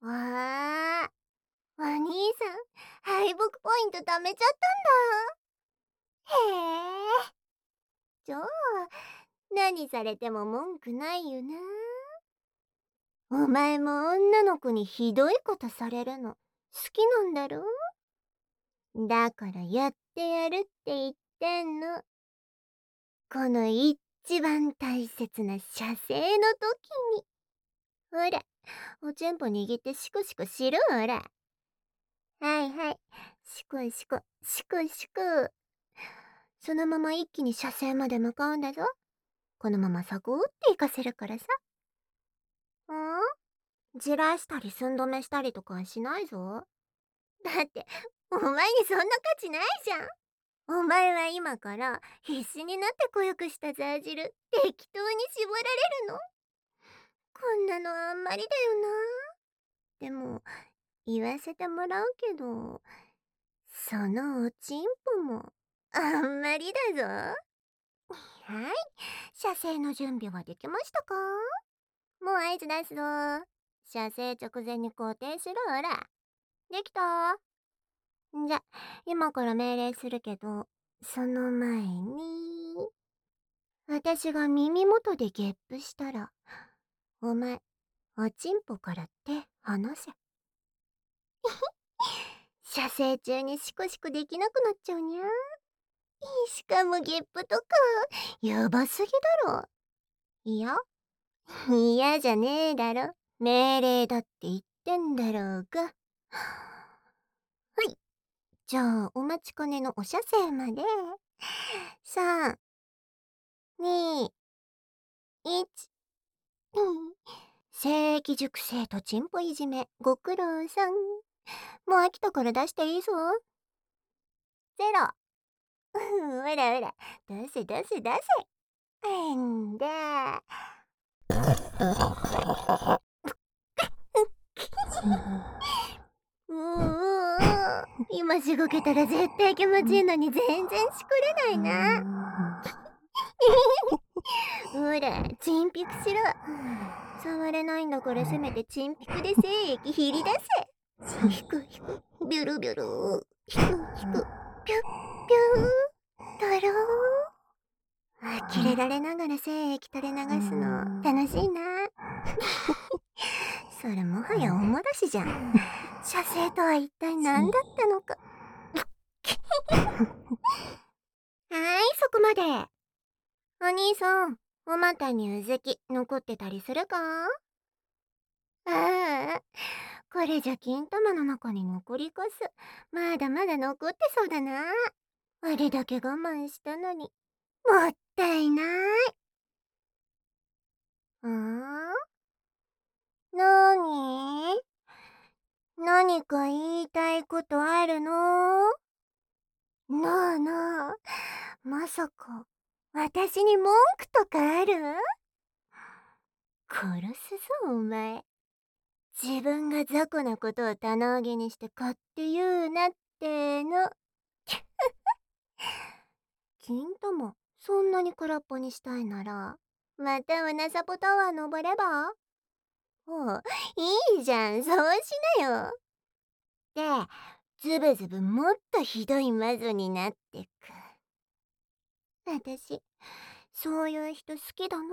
わあ、お兄さん、敗北ポイント貯めちゃったんだ。へえ。じゃあ、何されても文句ないよな。お前も女の子にひどいことされるの好きなんだろ？だからやってやるって言ってんの。この一番大切な射精の時に。ほら、おちんぽ握ってシコシコしろ、ほら。はいはい。シコシコ、シコシコ。そのまま一気に射精まで向かうんだぞ。このままサクっていかせるからさ。じらしたり寸止めしたりとかはしないぞ。だって、お前にそんな価値ないじゃん。お前は今から必死になって濃ゆくしたザー汁適当に絞られるの？こんなのあんまりだよな。でも、言わせてもらうけど、そのおちんぽもあんまりだぞ。はい、射精の準備はできましたか？もう合図出すぞ。射精直前に固定しろ、ほら。できた？じゃ、今から命令するけど、その前に、私が耳元でゲップしたら、お前、おちんぽから手離せ。射精中にシコシコできなくなっちゃうにゃ。しかもゲップとか、やばすぎだろ。いや、嫌じゃねえだろ。命令だって言ってんだろうが。はい。じゃあ、お待ちかねのお射精まで。3、2、1。精液熟成とチンポいじめ、ご苦労さん。もう飽きたから出していいぞ。ゼロ。ほらほら、出せ出せ出せ。んだ。今しごけたら絶対気持ちいいのに全然しこれないな。ほら、チンピクしろ。触れないんだからせめてチンピクで精液ひり出せ。ひくひく、ビュルビュル。ひくひく、ピュッピュー。とろー。呆れられながら精液垂れ流すの楽しいな。それもはやおもらしじゃん。射精とは一体何だったのか。はい、そこまで。お兄さん、お股にうずき残ってたりするか？ああ、これじゃ金玉の中に残りかす。まだまだ残ってそうだな。あれだけ我慢したのに。もったいない。なに？何か言いたいことあるの？なあなあ、まさか、私に文句とかある？殺すぞ、お前。自分が雑魚なことを棚上げにして買って言うなっての。金玉、そんなに空っぽにしたいなら、またうなさぽタワー登れば？おう、いいじゃん、そうしなよ。で、ズブズブもっとひどい魔女になってく。私、そういう人好きだな。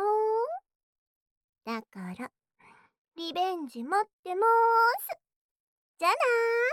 だから、リベンジ待ってまーす。じゃあなー。